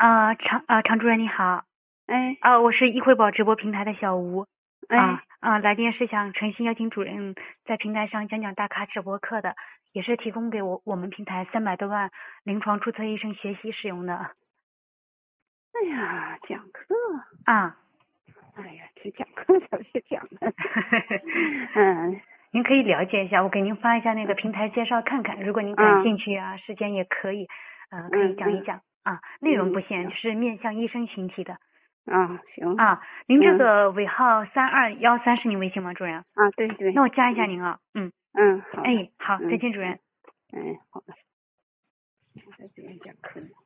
常主任你好。 哎我是易惠宝直播平台的小吴。 哎来电是想诚心邀请主任在平台上讲讲大咖直播课的，也是提供给我们平台300多万临床注册医生学习使用的。 哎呀，讲课， 啊， 哎呀，这讲课怎么是讲的？ 您可以了解一下，我给您发一下那个平台介绍看看，如果您感兴趣时间也可以，可以讲一讲内容不限，就是面向医生群体的。 行您这个尾号3213是您微信吗，主任？ 对， 那我加一下您啊。 好， 哎，好，再见，主任。 好的，在这边讲课。